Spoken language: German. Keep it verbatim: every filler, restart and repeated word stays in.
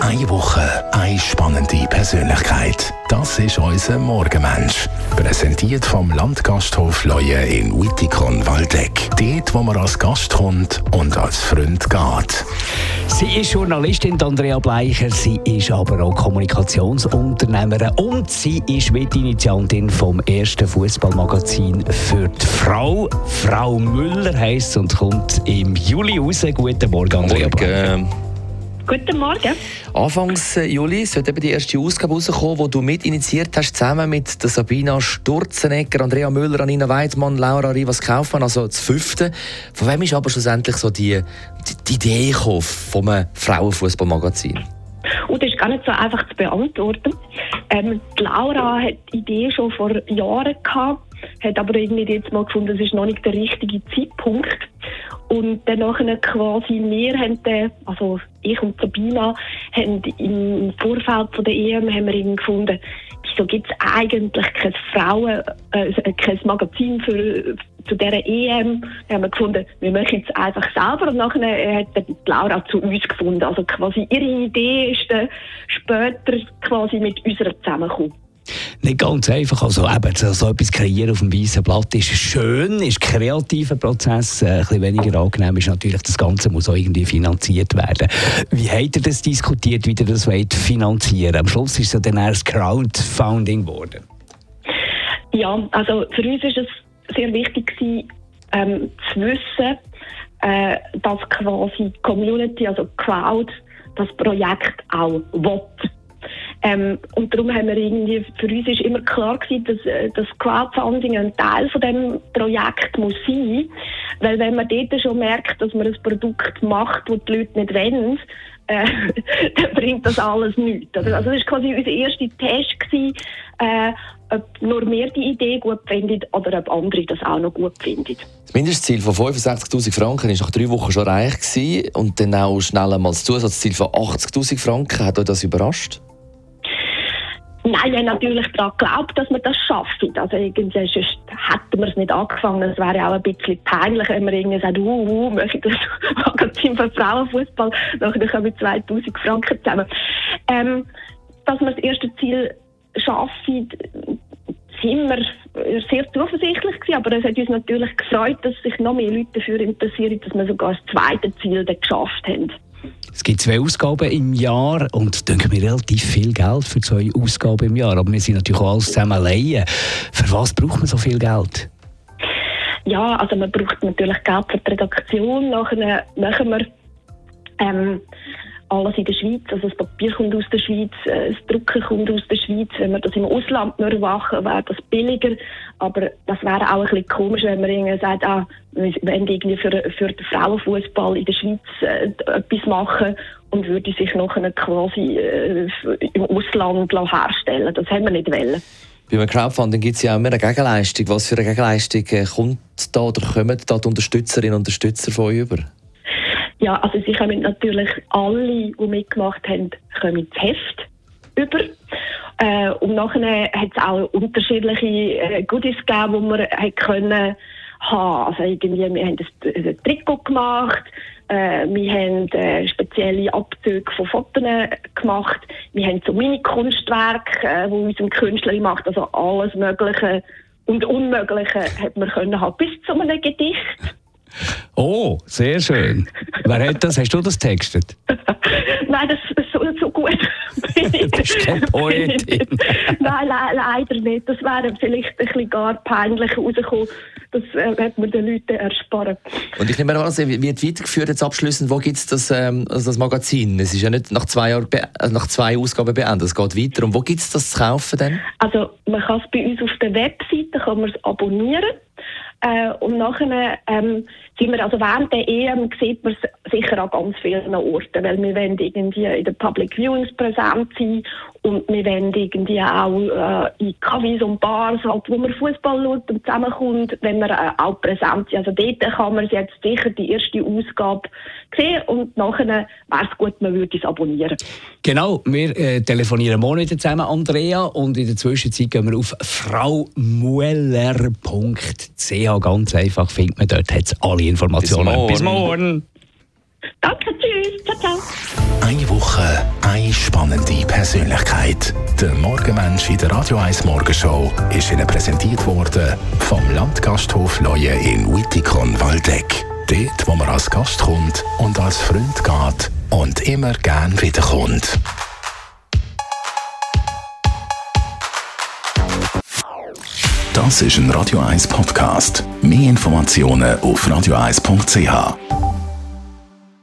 Eine Woche, eine spannende Persönlichkeit. Das ist unser Morgenmensch. Präsentiert vom Landgasthof Leue in Wittikon-Waldeck. Dort, wo man als Gast kommt und als Freund geht. Sie ist Journalistin, Andrea Bleicher. Sie ist aber auch Kommunikationsunternehmerin. Und sie ist Mitinitiantin vom ersten Fußballmagazin für die Frau. Frau Müller heisst und kommt im Juli raus. Guten Morgen, Andrea Bleicher. Guten Morgen. Anfangs Juli sollte eben die erste Ausgabe rauskommen, die du mitinitiiert hast, zusammen mit der Sabina Sturzenegger, Andrea Müller, Anina Weidmann, Laura Rivas-Kaufmann, also das fünfte. Von wem ist aber schlussendlich so die, die, die Idee gekommen vom Frauenfußballmagazin? Und das ist gar nicht so einfach zu beantworten. Ähm, die Laura hat die Idee schon vor Jahren gehabt, hat aber irgendwie jetzt mal gefunden, das ist noch nicht der richtige Zeitpunkt. Und dann nachher quasi wir haben den, also ich und Sabina, haben im Vorfeld von der E M haben wir irgendwie gefunden, wieso gibt es eigentlich kein Frauen, äh, kein Magazin für, zu dieser E M? Da haben wir gefunden, wir machen es einfach selber. Und nachher hat die Laura zu uns gefunden. Also quasi ihre Idee ist dann später quasi mit unserer zusammengekommen. Nicht ganz einfach. Also eben, so, so etwas kreieren auf dem weißen Blatt ist schön, ist ein kreativer Prozess. Äh, ein bisschen weniger angenehm ist natürlich, das Ganze muss auch irgendwie finanziert werden. Wie habt ihr das diskutiert, wie ihr das wollt finanzieren? Am Schluss ist es ja dann erst Crowdfunding geworden. Ja, also für uns ist es sehr wichtig gewesen, ähm, zu wissen, äh, dass quasi die Community, also Crowd, das Projekt auch will. Ähm, und darum haben wir irgendwie, für uns ist immer klar gewesen, dass äh, das Crowdfunding ein Teil von dem Projekt muss sein, weil wenn man dort schon merkt, dass man ein Produkt macht, das die Leute nicht wollen, äh, dann bringt das alles nichts. Also das war quasi unser erster Test gewesen, äh, ob nur wir die Idee gut finden oder ob andere das auch noch gut finden. Das Mindestziel von fünfundsechzigtausend Franken war nach drei Wochen schon erreicht gewesen. Und dann auch schnell einmal das Zusatzziel von achtzigtausend Franken. Hat euch das überrascht? Nein, wir haben natürlich daran geglaubt, dass wir das schaffen. Also irgendwie sonst hätten wir es nicht angefangen. Es wäre ja auch ein bisschen peinlich, wenn wir irgendwie sagen, uh, uh, möchte das Magazin für Frauenfußball, nachher kommen wir zweitausend Franken zusammen. Ähm, dass wir das erste Ziel schaffen, sind wir sehr zuversichtlich gewesen, aber es hat uns natürlich gefreut, dass sich noch mehr Leute dafür interessieren, dass wir sogar das zweite Ziel dann geschafft haben. Es gibt zwei Ausgaben im Jahr und denken wir relativ viel Geld für zwei Ausgaben im Jahr. Aber wir sind natürlich auch alles zusammen alleine. Für was braucht man so viel Geld? Ja, also man braucht natürlich Geld für die Redaktion. Nachher machen wir ähm, alles in der Schweiz. Also das Papier kommt aus der Schweiz, das Drucken kommt aus der Schweiz. Wenn wir das im Ausland nur machen, wäre das billiger. Aber das wäre auch ein bisschen komisch, wenn man irgendwie sagt, ah, wir wollen irgendwie für, für den Frauenfußball in der Schweiz äh, etwas machen und würde sich nachher quasi äh, im Ausland herstellen. Das haben wir nicht wollen. Bei einem Crowdfunding gibt es ja auch immer eine Gegenleistung. Was für eine Gegenleistung kommt da oder kommen da die Unterstützerinnen und Unterstützer von euch über? Ja, also sie kommen natürlich alle, die mitgemacht haben, kommen das Heft über. Äh, und nachher hat es auch unterschiedliche äh, Goodies gegeben, die wir äh, können haben. Also irgendwie, wir haben ein, ein Trikot gemacht, äh, wir haben äh, spezielle Abzüge von Fotos gemacht, wir haben so Mini-Kunstwerke, äh, die unser Künstler macht, also alles Mögliche und Unmögliche hat man können haben, bis zu einem Gedicht. Oh, sehr schön. Wer hat das? Hast du das textet? Nein, das ist so, so gut. Du bist keine Poetin. Nein, le- leider nicht. Das wäre vielleicht ein bisschen gar peinlich rausgekommen. Das äh, wird man den Leuten ersparen. Und ich nehme an, es wird weitergeführt jetzt abschliessend. Wo gibt es das, ähm, also das Magazin? Es ist ja nicht nach zwei, Jahren be- äh, nach zwei Ausgaben beendet, es geht weiter. Und wo gibt es das zu kaufen denn? Also man kann es bei uns auf der Webseite kann man es abonnieren. Äh, und nachher ähm, sind wir, also während der E M sieht man es sicher an ganz vielen Orten, weil wir wollen irgendwie in den Public Viewings präsent sein und wir wollen irgendwie auch äh, in Cafés und Bars, halt, wo man Fußball schaut und zusammenkommt, wenn wir äh, auch präsent sind. Also dort kann man jetzt sicher die erste Ausgabe sehen und nachher wäre es gut, man würde es abonnieren. Genau, wir äh, telefonieren morgen wieder zusammen, Andrea, und in der Zwischenzeit gehen wir auf frau mueller punkt c h. Ganz einfach findet man dort hat's alle Informationen. Bis morgen. Bis morgen. Danke, tschüss, ciao, ciao. Eine Woche Woche eine spannende Persönlichkeit. Der Morgenmensch in der Radio eins Morgenshow ist Ihnen präsentiert worden vom Landgasthof Leue in Wittikon-Waldeck. Dort, wo man als Gast kommt und als Freund geht und immer gern wiederkommt. Das ist ein Radio eins Podcast. Mehr Informationen auf radio eins punkt c h.